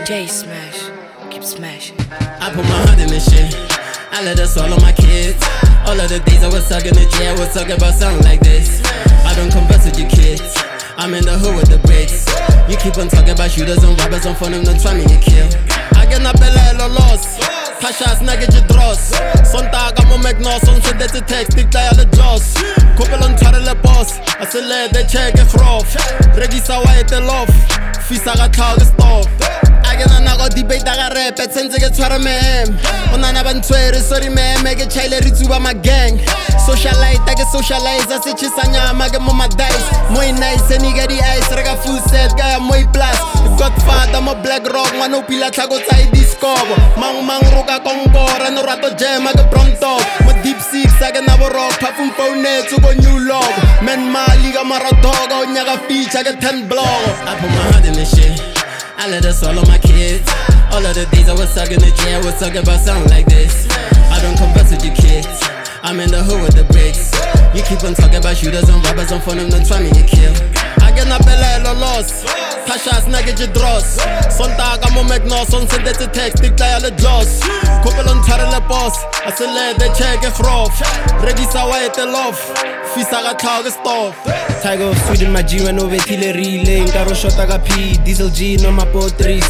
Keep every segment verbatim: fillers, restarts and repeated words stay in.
J Smash, keep smashing. I put my heart in this shit. I let her swallow my kids. All of the days I was stuck in the jail, was talking about something like this. I don't converse with you kids. I'm in the hood with the bricks. You keep on talking about shooters and robbers on phone, don't try me to kill. I get up a loss. Tasha snagget je dros. Sonntag am make no son so dat het tekst ik lei alle jos. Koppel on tarle boss. As a lad they check it grof. Regisa white the love. Fisa ga tlhaga stop. I get na go debate ga rap at sense ke tshwara mem. Ona na bantswere sorry mem ke chaile ri tsuba my gang. Socialite I get socialize as it chisanya ma ke mo my dice. Moy nice and you get the ice rega full set guy moy plus. Godfather mo black rock ngwana o pila tlhago tsa I discover. Mang mang roka konkora no rato jam ke pronto. Mo deep six I get na bo rock phone phone to go new log. Men mali ga maradoga o nyaga feature ke ten blog. I put my heart in this shit. I let her swallow my kids. All of the days I was stuck in the jail, was talking about something like this. I don't converse with you kids. I'm in the hood with the bricks. You keep on talking about shooters and robbers on phone, don't try me to kill. I get up a loss. Tasha snagget je dros. Sonntag am make no son so dat het tekst ik lei alle jos. Koppel on tarle boss. As a lad they check it grof. Regisa white the love. Fisa ga tlhaga stop. Tiger of Sweden my G when over artillery. Nkaro shota ka P. Diesel G no my potries.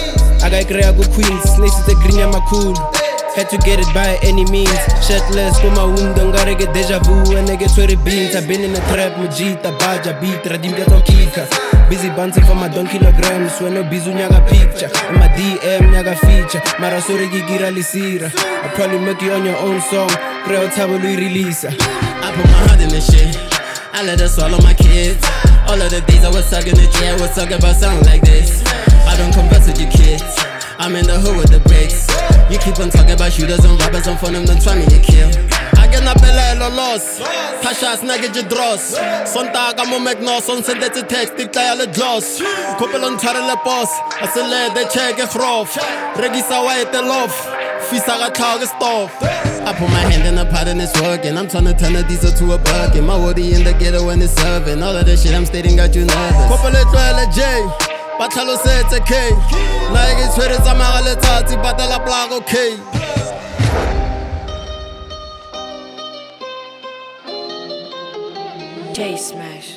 I got Grey go Queens. Snakes is the green ya my cool. Had to get it by any means. Shirtless for my wound, don't gotta get deja vu and I get twenty beans. I've been in the trap, Mujita, Baja, beat, Radim get on Kika. Busy bouncing for my don kilograms. When no bizu nyaga picture. And my D M nyaga feature. Mara sore gigira lisira. I'll probably make you on your own song. Creo tabo lui release. I put my heart in this shit. I let her swallow my kids. All of the days I was stuck in the jail, was talking about something like this. I don't converse with you kids. I'm in the hood with the bricks. You keep on talking about shooters and robbers on phone, don't try me to kill. I get up a loss. Tasha snagget je dros. Sonntag am make no son so dat het tekst ik lei alle jos. Koppel on tarle boss. As a lad they check it grof. Regisa white the love. Fisa ga tlhaga stop. I put my hand in the pot and it's working. I'm trying to turn a diesel to a bucket. My woody in the ghetto when it's serving. All of the shit I'm stating got you nervous. Koppel e tlwele J. Batlhalo se it's okay. Na ke tshwere tsa maga letsatsi patela plug okay. J Smash.